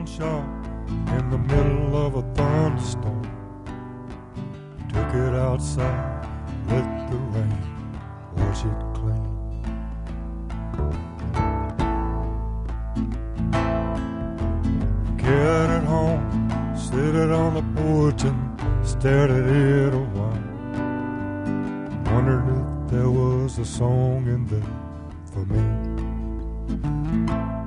pawn shop in the middle of a thunderstorm. Took it outside, let the rain wash it clean. Carried it home, set it on the porch and stared at it a while. Wondered if there was a song in there for me.